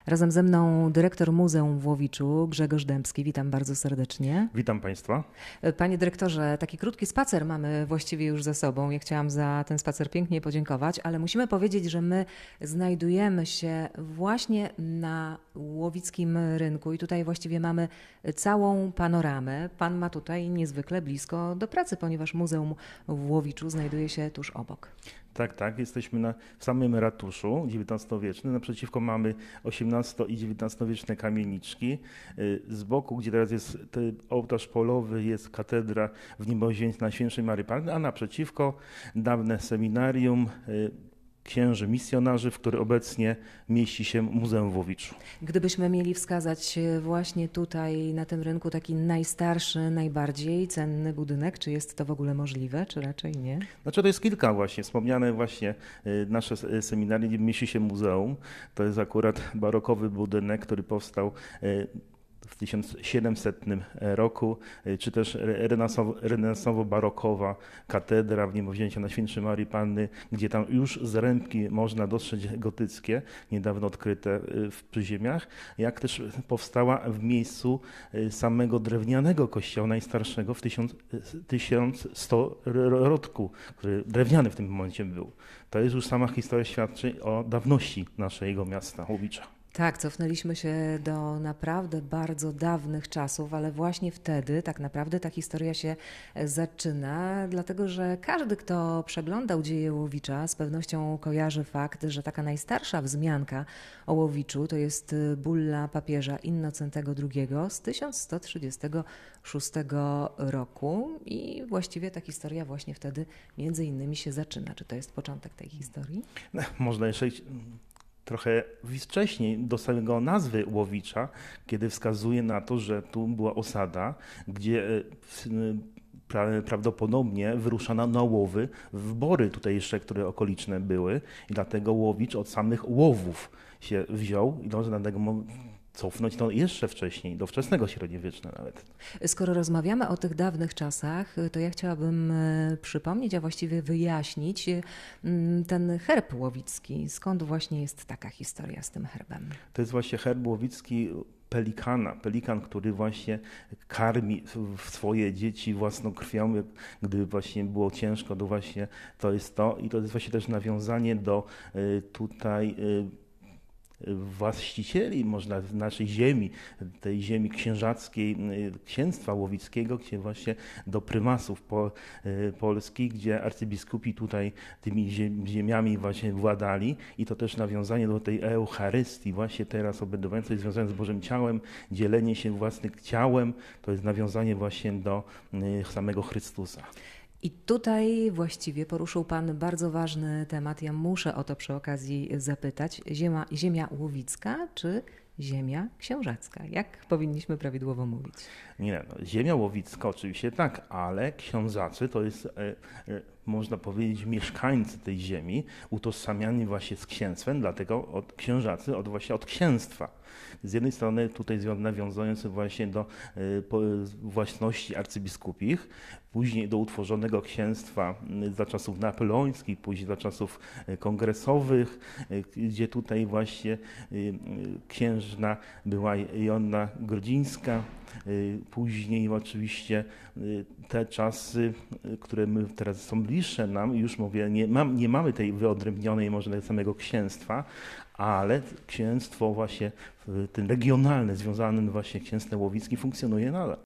Razem ze mną dyrektor Muzeum w Łowiczu, Grzegorz Dębski. Witam bardzo serdecznie. Witam Państwa. Panie dyrektorze, taki krótki spacer mamy właściwie już za sobą. Ja chciałam za ten spacer pięknie podziękować, ale musimy powiedzieć, że my znajdujemy się właśnie na łowickim rynku i tutaj właściwie mamy całą panoramę. Pan ma tutaj niezwykle blisko do pracy, ponieważ Muzeum w Łowiczu znajduje się tuż obok. Tak, jesteśmy w samym ratuszu XIX-wiecznym. Naprzeciwko mamy XVIII i XIX-wieczne kamieniczki. Z boku, gdzie teraz jest ołtarz polowy, jest katedra w Niebozięcia Najświętszej Maryi Panny, a naprzeciwko dawne seminarium księży misjonarzy, w którym obecnie mieści się Muzeum w Łowiczu. Gdybyśmy mieli wskazać właśnie tutaj na tym rynku taki najstarszy, najbardziej cenny budynek, czy jest to w ogóle możliwe, czy raczej nie? Znaczy to jest kilka właśnie, wspomniane właśnie nasze seminarium, mieści się muzeum. To jest akurat barokowy budynek, który powstał w 1700 roku, czy też renesansowo-barokowa katedra w Niebozięcia Najświętszej Maryi Panny, gdzie tam już zrębki można dostrzec gotyckie, niedawno odkryte w przyziemiach, jak też powstała w miejscu samego drewnianego kościoła najstarszego w 1100 rodku, który drewniany w tym momencie był. To jest już sama historia, świadczy o dawności naszego miasta Łowicza. Tak, cofnęliśmy się do naprawdę bardzo dawnych czasów, ale właśnie wtedy tak naprawdę ta historia się zaczyna, dlatego że każdy, kto przeglądał dzieje Łowicza, z pewnością kojarzy fakt, że taka najstarsza wzmianka o Łowiczu to jest bulla papieża Innocentego II z 1136 roku i właściwie ta historia właśnie wtedy między innymi się zaczyna. Czy to jest początek tej historii? Można jeszcze trochę wcześniej do samego nazwy Łowicza, kiedy wskazuje na to, że tu była osada, gdzie prawdopodobnie wyruszano na łowy w bory tutaj jeszcze, które okoliczne były i dlatego Łowicz od samych łowów się wziął i można dlatego cofnąć to jeszcze wcześniej, do wczesnego średniowiecza nawet. Skoro rozmawiamy o tych dawnych czasach, to ja chciałabym przypomnieć, a właściwie wyjaśnić ten herb łowicki. Skąd właśnie jest taka historia z tym herbem? To jest właśnie herb łowicki pelikana. Pelikan, który właśnie karmi swoje dzieci własną krwią, gdy właśnie było ciężko, to właśnie to jest to. I to jest właśnie też nawiązanie do tutaj właścicieli, można w naszej ziemi, tej ziemi księżackiej, księstwa łowickiego, gdzie właśnie do prymasów polskich, gdzie arcybiskupi tutaj tymi ziemiami właśnie władali i to też nawiązanie do tej Eucharystii właśnie teraz obydwającej związane z Bożym Ciałem, dzielenie się własnym ciałem, to jest nawiązanie właśnie do samego Chrystusa. I tutaj właściwie poruszył Pan bardzo ważny temat. Ja muszę o to przy okazji zapytać. Ziemia łowicka czy ziemia księżacka? Jak powinniśmy prawidłowo mówić? Nie, no, ziemia łowicka oczywiście tak, ale książacy to jest, można powiedzieć, mieszkańcy tej ziemi, utożsamiani właśnie z księstwem, dlatego od księżacy, właśnie od księstwa. Z jednej strony tutaj nawiązując właśnie do własności arcybiskupich, później do utworzonego księstwa za czasów napoleońskich, później za czasów kongresowych, gdzie tutaj właśnie księżna była Joanna Grodzińska. Później oczywiście te czasy, które my teraz są bliższe nam, już mówię, nie mamy tej wyodrębnionej może samego księstwa, ale księstwo właśnie ten regionalne, związane właśnie księstwem łowickim funkcjonuje nadal.